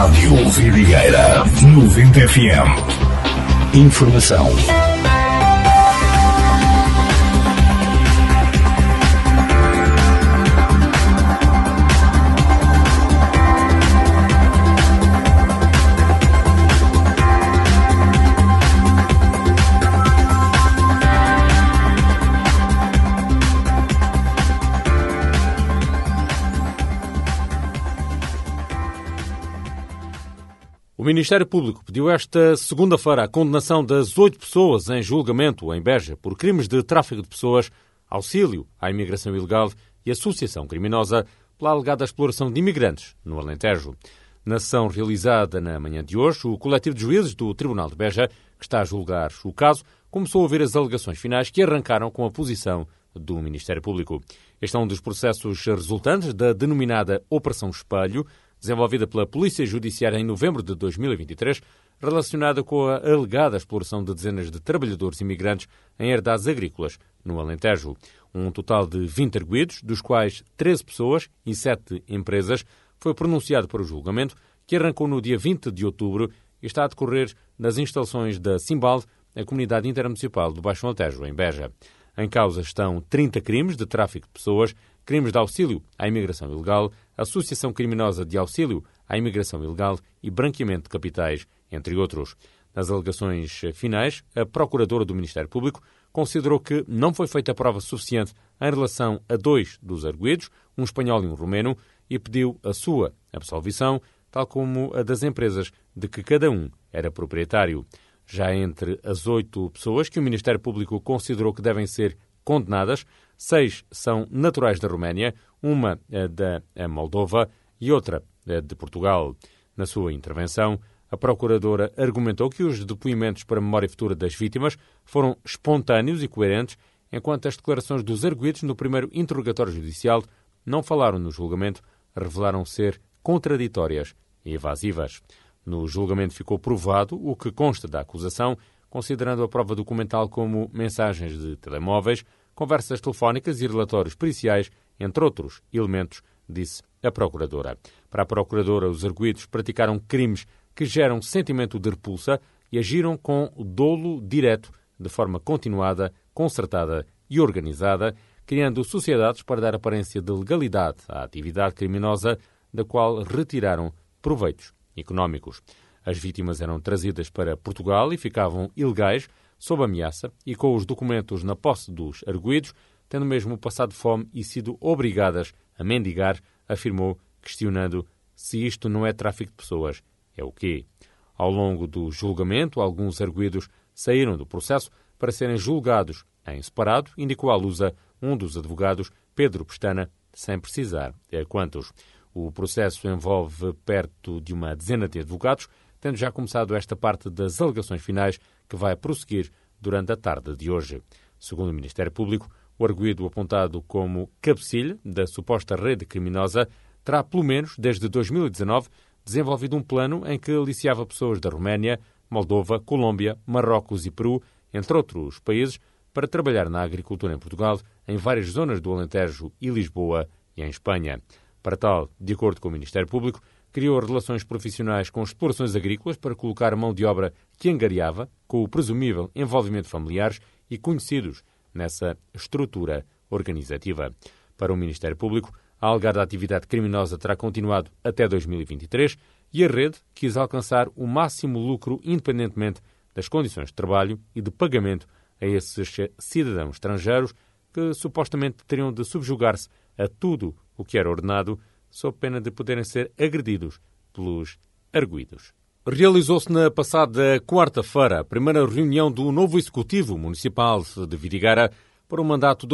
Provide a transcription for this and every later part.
Rádio Vidigueira 90 FM. Informação. O Ministério Público pediu esta segunda-feira a condenação das 8 pessoas em julgamento em Beja por crimes de tráfico de pessoas, auxílio à imigração ilegal e associação criminosa pela alegada exploração de imigrantes no Alentejo. Na sessão realizada na manhã de hoje, o coletivo de juízes do Tribunal de Beja, que está a julgar o caso, começou a ouvir as alegações finais que arrancaram com a posição do Ministério Público. Este é um dos processos resultantes da denominada Operação Espelho, desenvolvida pela Polícia Judiciária em novembro de 2023, relacionada com a alegada exploração de dezenas de trabalhadores imigrantes em herdades agrícolas no Alentejo. Um total de 20 arguidos, dos quais 13 pessoas e 7 empresas, foi pronunciado para o julgamento, que arrancou no dia 20 de outubro e está a decorrer nas instalações da Simbalde, a comunidade intermunicipal do Baixo Alentejo, em Beja. Em causa estão 30 crimes de tráfico de pessoas, crimes de auxílio à imigração ilegal, associação criminosa de auxílio à imigração ilegal e branqueamento de capitais, entre outros. Nas alegações finais, a Procuradora do Ministério Público considerou que não foi feita prova suficiente em relação a 2 dos arguidos, um espanhol e um romeno, e pediu a sua absolvição, tal como a das empresas de que cada um era proprietário. Já entre as 8 pessoas que o Ministério Público considerou que devem ser condenadas, 6 são naturais da Roménia, uma da Moldova e outra de Portugal. Na sua intervenção, a Procuradora argumentou que os depoimentos para a memória futura das vítimas foram espontâneos e coerentes, enquanto as declarações dos arguidos no primeiro interrogatório judicial não falaram no julgamento, revelaram ser contraditórias e evasivas. No julgamento ficou provado o que consta da acusação, considerando a prova documental como mensagens de telemóveis, conversas telefónicas e relatórios periciais, entre outros elementos, disse a Procuradora. Para a Procuradora, os arguidos praticaram crimes que geram sentimento de repulsa e agiram com dolo direto, de forma continuada, concertada e organizada, criando sociedades para dar aparência de legalidade à atividade criminosa, da qual retiraram proveitos económicos. As vítimas eram trazidas para Portugal e ficavam ilegais, sob ameaça e com os documentos na posse dos arguidos, tendo mesmo passado fome e sido obrigadas a mendigar, afirmou, questionando se isto não é tráfico de pessoas, é o quê? Ao longo do julgamento, alguns arguidos saíram do processo para serem julgados em separado, indicou à Lusa um dos advogados, Pedro Pestana, sem precisar quantos. O processo envolve perto de uma dezena de advogados, tendo já começado esta parte das alegações finais, que vai prosseguir durante a tarde de hoje. Segundo o Ministério Público, o arguido apontado como cabecilha da suposta rede criminosa terá, pelo menos desde 2019, desenvolvido um plano em que aliciava pessoas da Roménia, Moldova, Colômbia, Marrocos e Peru, entre outros países, para trabalhar na agricultura em Portugal, em várias zonas do Alentejo e Lisboa e em Espanha. Para tal, de acordo com o Ministério Público, criou relações profissionais com explorações agrícolas para colocar a mão de obra que angariava, com o presumível envolvimento de familiares e conhecidos nessa estrutura organizativa. Para o Ministério Público, a alegada atividade criminosa terá continuado até 2023 e a rede quis alcançar o máximo lucro independentemente das condições de trabalho e de pagamento a esses cidadãos estrangeiros que supostamente teriam de subjugar-se a tudo o que era ordenado, sob pena de poderem ser agredidos pelos arguidos. Realizou-se na passada quarta-feira a primeira reunião do novo Executivo Municipal de Vidigueira para o mandato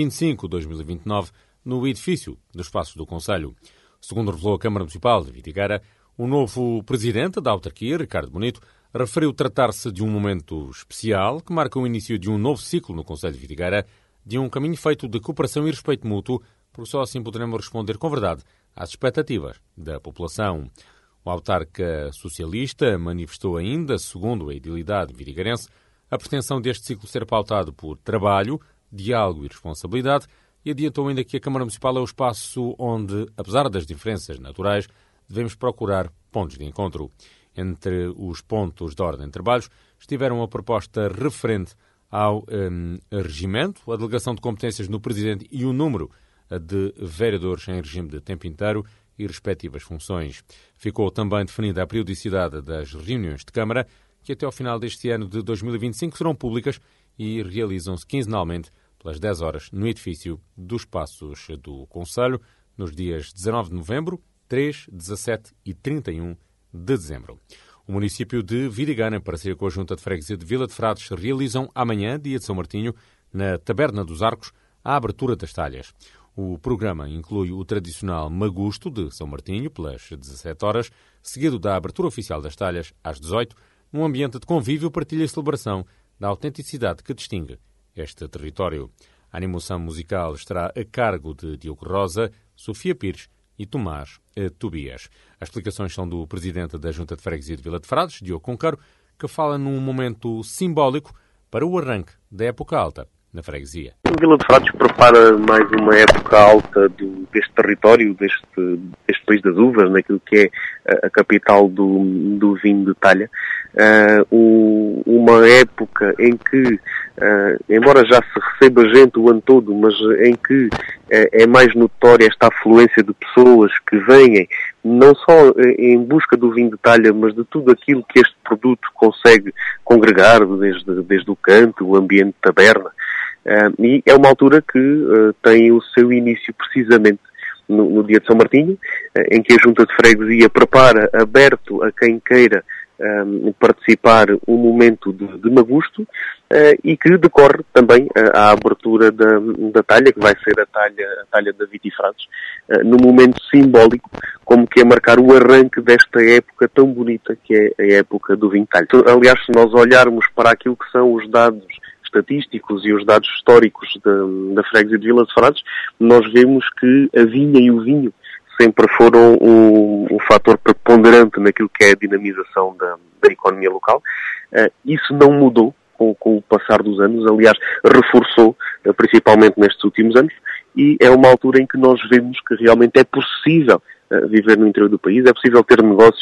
2025-2029 no edifício dos Passos do Concelho. Segundo revelou a Câmara Municipal de Vidigueira, o novo presidente da autarquia, Ricardo Bonito, referiu tratar-se de um momento especial que marca o início de um novo ciclo no Concelho de Vidigueira, de um caminho feito de cooperação e respeito mútuo, porque só assim poderemos responder com verdade às expectativas da população. O autarca socialista manifestou ainda, segundo a edilidade vidigueirense, a pretensão deste ciclo ser pautado por trabalho, diálogo e responsabilidade, e adiantou ainda que a Câmara Municipal é o espaço onde, apesar das diferenças naturais, devemos procurar pontos de encontro. Entre os pontos de ordem de trabalhos estiveram a proposta referente ao regimento, a delegação de competências no Presidente e o número de vereadores em regime de tempo inteiro e respectivas funções. Ficou também definida a periodicidade das reuniões de Câmara, que até ao final deste ano de 2025 serão públicas e realizam-se quinzenalmente pelas 10 horas no edifício dos Passos do Conselho, nos dias 19 de novembro, 3, 17 e 31 de dezembro. O município de Vidigana, em parceria com a Junta de Freguesia de Vila de Frades, realizam amanhã, dia de São Martinho, na Taberna dos Arcos, a abertura das talhas. O programa inclui o tradicional Magusto de São Martinho, pelas 17 horas, seguido da abertura oficial das talhas, às 18, num ambiente de convívio, partilha e celebração da autenticidade que distingue este território. A animação musical estará a cargo de Diogo Rosa, Sofia Pires e Tomás Tobias. As explicações são do presidente da Junta de Freguesia de Vila de Frades, Diogo Concaro, que fala num momento simbólico para o arranque da época alta na freguesia. O Vila de Frades prepara mais uma época alta deste território, deste país das uvas, naquilo que é a capital do vinho de talha. Uma época em que, embora já se receba gente o ano todo, mas em que é mais notória esta afluência de pessoas que vêm não só em busca do vinho de talha, mas de tudo aquilo que este produto consegue congregar, desde o canto, o ambiente de taberna. E é uma altura que tem o seu início precisamente no dia de São Martinho, em que a Junta de Freguesia prepara, aberto a quem queira participar, um momento de Magusto, e que decorre também a abertura da talha, que vai ser a talha da Vitifrades, num momento simbólico, como que é marcar o arranque desta época tão bonita que é a época do vinho de talha. Aliás, se nós olharmos para aquilo que são os dados estatísticos e os dados históricos da freguesia de Vila de Frades, nós vemos que a vinha e o vinho sempre foram um fator preponderante naquilo que é a dinamização da economia local. Isso não mudou com o passar dos anos, aliás, reforçou, principalmente nestes últimos anos, e é uma altura em que nós vemos que realmente é possível viver no interior do país, é possível ter negócios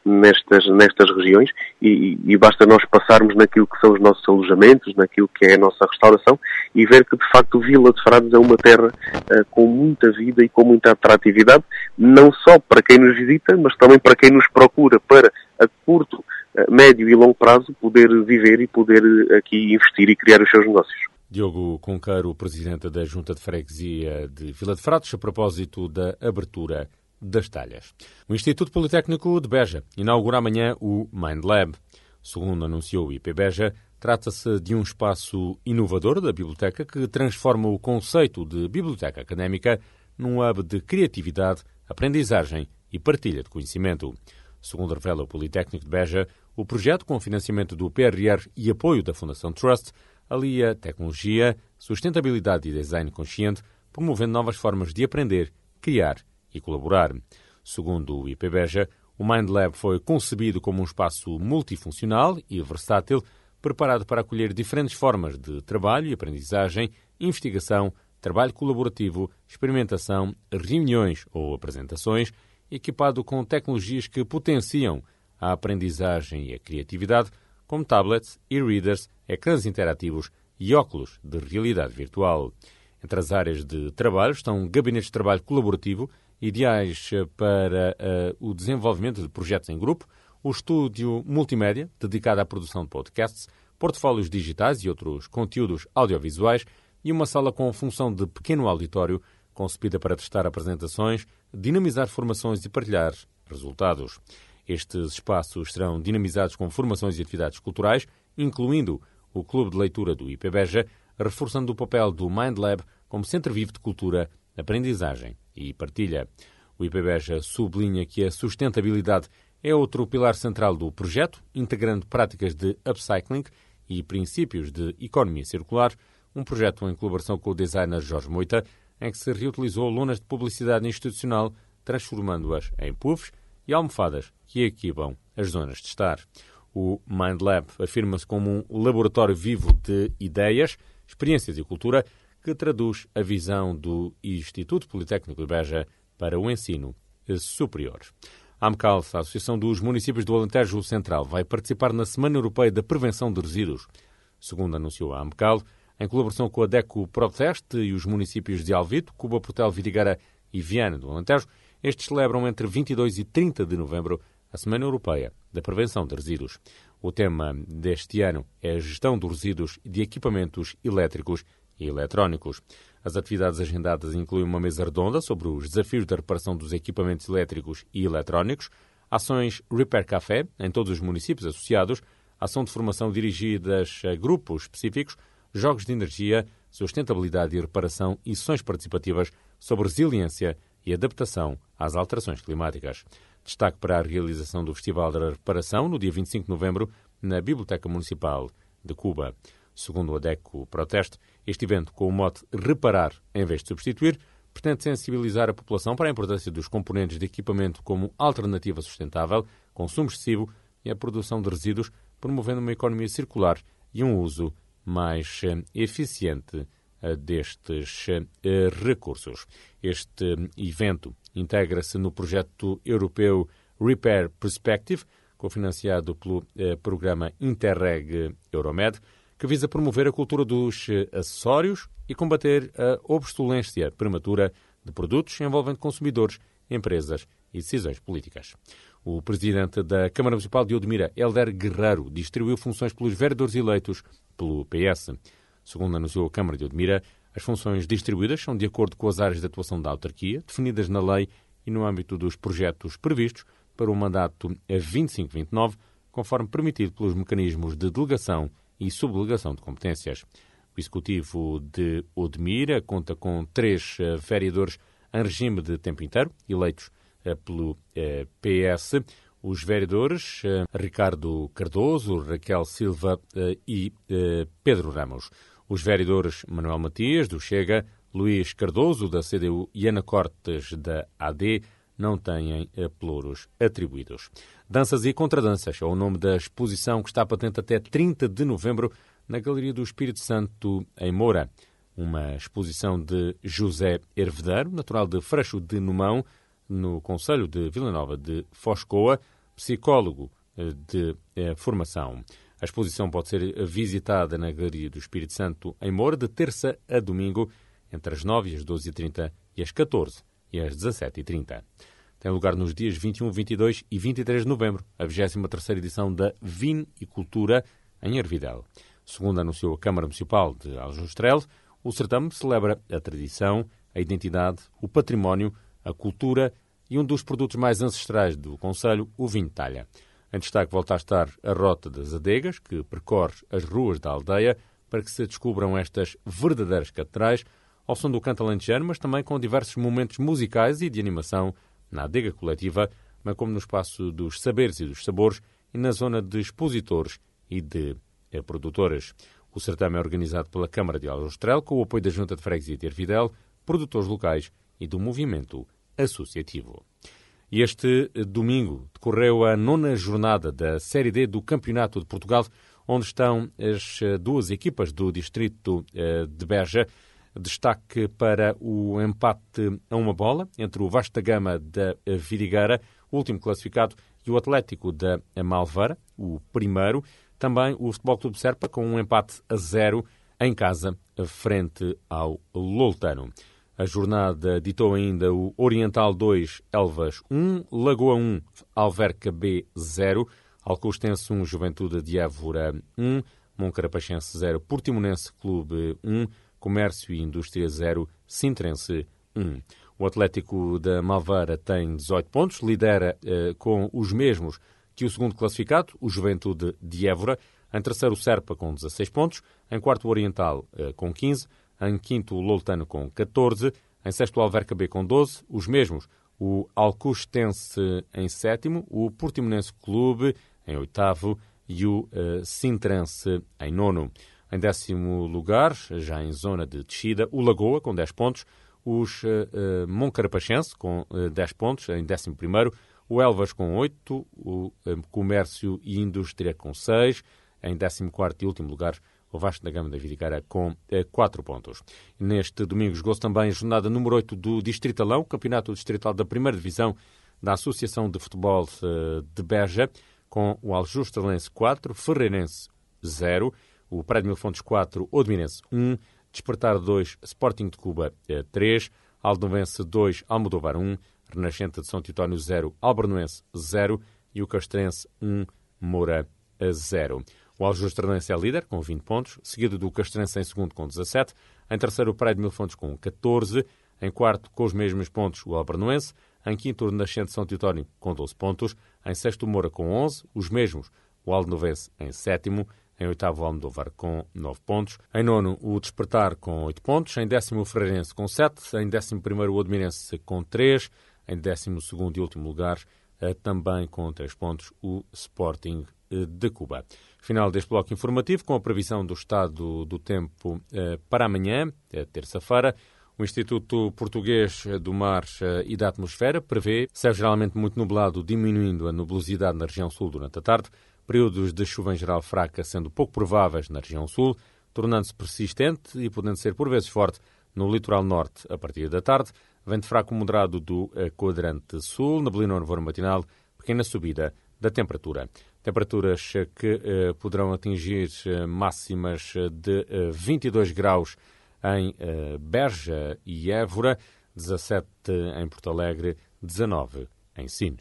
nestas regiões e basta nós passarmos naquilo que são os nossos alojamentos, naquilo que é a nossa restauração e ver que de facto Vila de Frades é uma terra com muita vida e com muita atratividade, não só para quem nos visita, mas também para quem nos procura para a curto, médio e longo prazo poder viver e poder aqui investir e criar os seus negócios. Diogo Concaro, presidente da Junta de Freguesia de Vila de Frades, a propósito da abertura das talhas. O Instituto Politécnico de Beja inaugura amanhã o Mind Lab. Segundo anunciou o IP Beja, trata-se de um espaço inovador da biblioteca que transforma o conceito de biblioteca académica num hub de criatividade, aprendizagem e partilha de conhecimento. Segundo revela o Politécnico de Beja, o projeto, com financiamento do PRR e apoio da Fundação Trust, alia tecnologia, sustentabilidade e design consciente, promovendo novas formas de aprender, criar e colaborar. Segundo o IP Beja, o Mind Lab foi concebido como um espaço multifuncional e versátil, preparado para acolher diferentes formas de trabalho e aprendizagem, investigação, trabalho colaborativo, experimentação, reuniões ou apresentações, equipado com tecnologias que potenciam a aprendizagem e a criatividade, como tablets, e-readers, ecrãs interativos e óculos de realidade virtual. Entre as áreas de trabalho estão gabinetes de trabalho colaborativo, ideais para o desenvolvimento de projetos em grupo, o estúdio multimédia, dedicado à produção de podcasts, portfólios digitais e outros conteúdos audiovisuais, e uma sala com função de pequeno auditório, concebida para testar apresentações, dinamizar formações e partilhar resultados. Estes espaços serão dinamizados com formações e atividades culturais, incluindo o Clube de Leitura do IP Beja, reforçando o papel do Mind Lab como centro vivo de cultura, aprendizagem e partilha. O IP Beja sublinha que a sustentabilidade é outro pilar central do projeto, integrando práticas de upcycling e princípios de economia circular, um projeto em colaboração com o designer Jorge Moita, em que se reutilizou lonas de publicidade institucional, transformando-as em puffs e almofadas que equipam as zonas de estar. O Mind Lab afirma-se como um laboratório vivo de ideias, experiências e cultura que traduz a visão do Instituto Politécnico de Beja para o ensino superior. A AMCAL, a Associação dos Municípios do Alentejo Central, vai participar na Semana Europeia da Prevenção de Resíduos. Segundo anunciou a AMCAL, em colaboração com a DECO Proteste e os municípios de Alvito, Cuba, Portel, Vidigueira e Viana do Alentejo, estes celebram entre 22 e 30 de novembro a Semana Europeia da Prevenção de Resíduos. O tema deste ano é a gestão dos resíduos de equipamentos elétricos e eletrónicos. As atividades agendadas incluem uma mesa redonda sobre os desafios da reparação dos equipamentos elétricos e eletrónicos, ações Repair Café em todos os municípios associados, ação de formação dirigidas a grupos específicos, jogos de energia, sustentabilidade e reparação e sessões participativas sobre resiliência e adaptação às alterações climáticas. Destaque para a realização do Festival da Reparação no dia 25 de novembro na Biblioteca Municipal de Cuba. Segundo a DECO Proteste, este evento, com o mote Reparar em vez de substituir, pretende sensibilizar a população para a importância dos componentes de equipamento como alternativa sustentável, consumo excessivo e a produção de resíduos, promovendo uma economia circular e um uso mais eficiente destes recursos. Este evento integra-se no projeto europeu Repair Perspective, cofinanciado pelo programa Interreg Euromed, que visa promover a cultura dos acessórios e combater a obsolescência prematura de produtos envolvendo consumidores, empresas e decisões políticas. O presidente da Câmara Municipal de Odmira, Helder Guerreiro, distribuiu funções pelos vereadores eleitos pelo PS. Segundo anunciou a Câmara de Odmira, as funções distribuídas são de acordo com as áreas de atuação da autarquia, definidas na lei e no âmbito dos projetos previstos para o mandato a 25-29, conforme permitido pelos mecanismos de delegação e subdelegação de competências. O Executivo de Odmira conta com 3 vereadores em regime de tempo inteiro, eleitos pelo PS. Os vereadores Ricardo Cardoso, Raquel Silva e Pedro Ramos. Os vereadores Manuel Matias, do Chega, Luís Cardoso, da CDU e Ana Cortes, da AD, não têm pelouros atribuídos. Danças e Contradanças é o nome da exposição que está patente até 30 de novembro na Galeria do Espírito Santo, em Moura. Uma exposição de José Hervedeiro, natural de Freixo de Numão, no concelho de Vila Nova de Foscoa, psicólogo de formação. A exposição pode ser visitada na Galeria do Espírito Santo, em Moura, de terça a domingo, entre as 9 e as 12h30 e as 14 e às 17h30. Tem lugar nos dias 21, 22 e 23 de novembro, a 23ª edição da Vinicultura em Hervidel. Segundo anunciou a Câmara Municipal de Aljustrel, o certame celebra a tradição, a identidade, o património, a cultura e um dos produtos mais ancestrais do concelho, o vinho de talha. Em destaque volta a estar a Rota das Adegas, que percorre as ruas da aldeia para que se descubram estas verdadeiras catedrais, ao som do canto alentejano, mas também com diversos momentos musicais e de animação na adega coletiva, bem como no espaço dos saberes e dos sabores e na zona de expositores e de produtores. O certame é organizado pela Câmara de Aljustrel, com o apoio da Junta de Freguesia de Hervidel, produtores locais e do movimento associativo. E este domingo decorreu a 9ª jornada da Série D do Campeonato de Portugal, onde estão as 2 equipas do distrito de Beja. Destaque para o empate a 1 bola entre o Vasco da Gama da Vidigueira, o último classificado, e o Atlético da Malveira, o primeiro. Também o Futebol Clube Serpa com um empate a 0 em casa, frente ao Loutano. A jornada ditou ainda o Oriental 2, Elvas 1, Lagoa 1, Alverca B 0, Alcostense 1, Juventude de Évora 1, Moncarapachense 0, Portimonense Clube 1, Comércio e Indústria 0, Sintrense 1. O Atlético da Malveira tem 18 pontos, lidera com os mesmos que o segundo classificado, o Juventude de Évora. Em terceiro, o Serpa com 16 pontos. Em quarto, o Oriental com 15. Em quinto, o Loutano com 14. Em sexto, o Alverca B com 12. Os mesmos, o Alcostense em sétimo, o Portimonense Clube em oitavo e o Sintrense em nono. Em 10º lugar, já em zona de descida, o Lagoa, com 10 pontos. Os Moncarapachense, com 10 pontos, em 11º. O Elvas, com 8. O Comércio e Indústria, com 6. Em 14º e último lugar, o Vasco da Gama da Vidigueira, com 4 pontos. Neste domingo jogou-se também a jornada número 8 do Distritalão, Campeonato Distrital da 1ª Divisão da Associação de Futebol de Beja, com o Aljuz Estrelense 4, Ferreirense 0, o Prédio Mil Fontes 4, Odminense 1, Despertar 2, Sporting de Cuba 3, Aldovense 2, Almodóvar 1, Renascente de São Teutónio 0, Albernoense 0 e o Castrense 1, Moura 0. O Aljuz Estrelense é líder, com 20 pontos, seguido do Castrense em segundo, com 17. Em terceiro, o Prédio Mil Fontes, com 14. Em quarto, com os mesmos pontos, o Albernoense. Em quinto, o Renascente de São Teutónio, com 12 pontos. Em sexto, o Moura, com 11. Os mesmos, o Aldovense, em sétimo. Em oitavo, o Almodóvar, com 9 pontos. Em nono, o Despertar, com 8 pontos. Em décimo, o Ferreirense, com 7. Em 11º, o Odminense, com 3. Em 12º e último lugar, também com 3 pontos, o Sporting de Cuba. Final deste bloco informativo, com a previsão do estado do tempo para amanhã, terça-feira. O Instituto Português do Mar e da Atmosfera prevê céu geralmente muito nublado, diminuindo a nubosidade na região sul durante a tarde, períodos de chuva em geral fraca sendo pouco prováveis na região sul, tornando-se persistente e podendo ser por vezes forte no litoral norte a partir da tarde, vento fraco moderado do quadrante sul, neblina no nevoeiro matinal, pequena subida da temperatura. Temperaturas que poderão atingir máximas de 22 graus em Beja e Évora, 17 em Porto Alegre, 19 em Sines.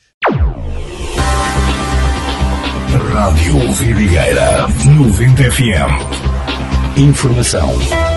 Rádio Vidigueira 90 FM. Informação